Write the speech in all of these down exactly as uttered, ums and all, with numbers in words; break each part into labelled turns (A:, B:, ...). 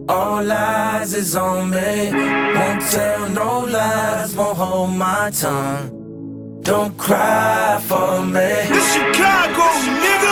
A: All eyes is on me. Won't tell no lies, won't hold my tongue. Don't cry for me.
B: This Chicago, nigga.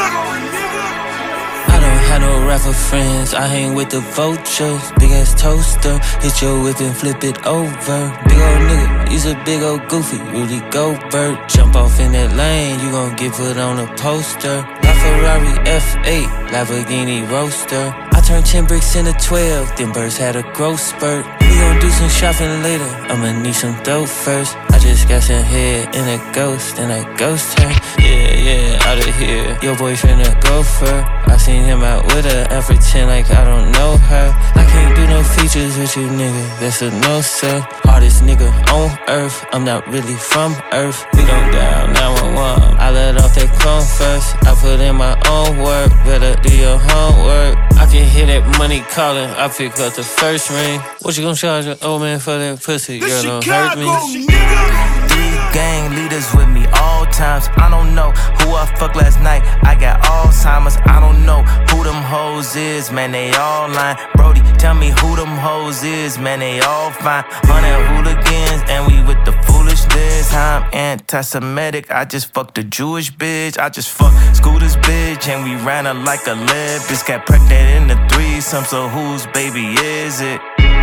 C: I don't have no rapper friends, I hang with the vultures. Big ass toaster, hit your whip and flip it over. Big ol' nigga, he's a big ol' goofy, Rudy Gobert. Jump off in that lane, you gon' get put on a poster. Ferrari F eight, Lamborghini Roadster. I turned ten bricks into twelve, them birds had a growth spurt. We gon' do some shopping later, I'ma need some dough first. I just got some head in a ghost, and a ghost her. Yeah, yeah, outta here, your boyfriend a gopher. I seen him out with her, I pretend like I don't know her. I can't do no features with you, nigga, that's a no, sir. Hardest nigga on earth, I'm not really from earth. We gon' dial nine one one, I let off that chrome first. I put in my own work, better do your homework. I can hear that money calling, I pick up the first ring. What you gon' charge an old man for that pussy? Girl, don't hurt me.
A: Three gang leaders with me all times. I don't know who I fucked last night, I got Alzheimer's. I don't know who them hoes is, man, they all lying. Brody, tell me who them hoes is, man, they all fine. Hundred hooligans and we with the foolishness. I'm anti-Semitic, I just fucked a Jewish bitch. I just fucked Scooter's bitch and we ran her like a lead. Bitch got pregnant in the threesome, so whose baby is it?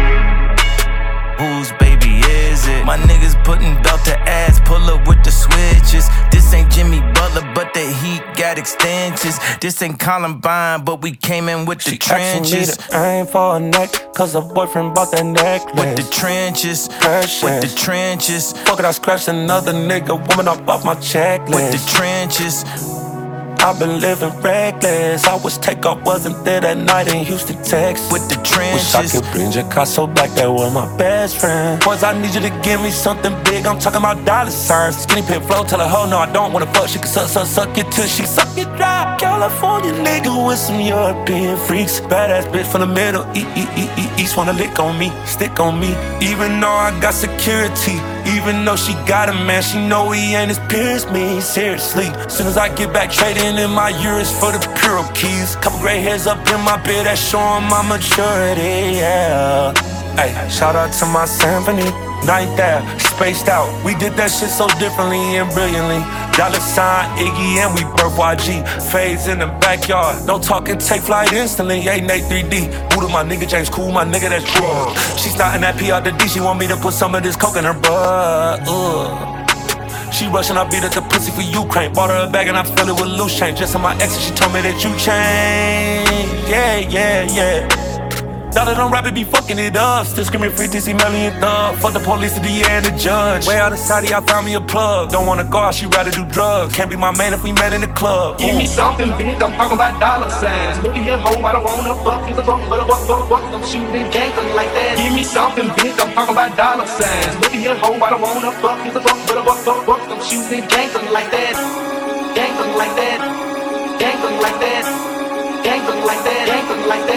A: Whose baby is it? My niggas putting belt to ass, pull up with the switches. This ain't Jimmy Butler, but the heat got extensions. This ain't Columbine, but we came in with the
D: she
A: trenches.
D: I ain't for a neck, cause her boyfriend bought that necklace.
A: With the trenches,
D: Precious.
A: with the trenches.
D: Fuck it, I scratched another nigga, woman up off my checklist.
A: With the trenches.
D: I've been living reckless. I wish Takeoff wasn't there that night in Houston, Texas.
A: With the trenches.
D: Wish I could bring Picasso back, that was my best friend. Boys, I need you to give me something big, I'm talking about dollar signs. Skinny pit flow, tell her, ho, no, I don't wanna fuck. She can suck, suck, suck it till she suck it dry. California nigga with some European freaks. Badass bitch from the middle, e e e e east. Wanna lick on me, stick on me. Even though I got security, even though she got a man, she know he ain't as pure as me. Seriously, soon as I get back trading in my euros for the Puro keys. Couple gray hairs up in my beard, that's showing my maturity, yeah. Hey, shout out to my symphony. Ninth there, spaced out. We did that shit so differently and brilliantly. Dollar sign, Iggy, and we birth Y G. Fades in the backyard. No talking, take flight instantly. Ain't Nate three D. Buddha, my nigga, James Cool, my nigga, that's drug. She starting that P out the D. She want me to put some of this coke in her butt. Ugh. She rushing, I beat up the pussy for Ukraine. Bought her a bag and I fill it with loose change. Just on my ex, she told me that you changed. Yeah, yeah, yeah. Dollar don't rap it, be fucking it up. Still screaming free T C Melly and Thug. Fuck the police, the D A and the judge. Way out of Saudi, I found me a plug. Don't wanna go out, she rather do drugs. Can't be my man if we met in the club.
E: Give me something big, I'm talking about dollar signs. Look at your hoe, I don't wanna fuck. He's a fuck, but a fuck, fuck, fuck. I'm shooting gangsters like that. Give me something big, I'm talking about dollar signs. Look at your hoe, I don't wanna fuck. He's a fuck, but a fuck, fuck, fuck. I'm shooting gangsters like that. Gangsters like that. Gangsters like that. Gangsters like that. Gangsters like that.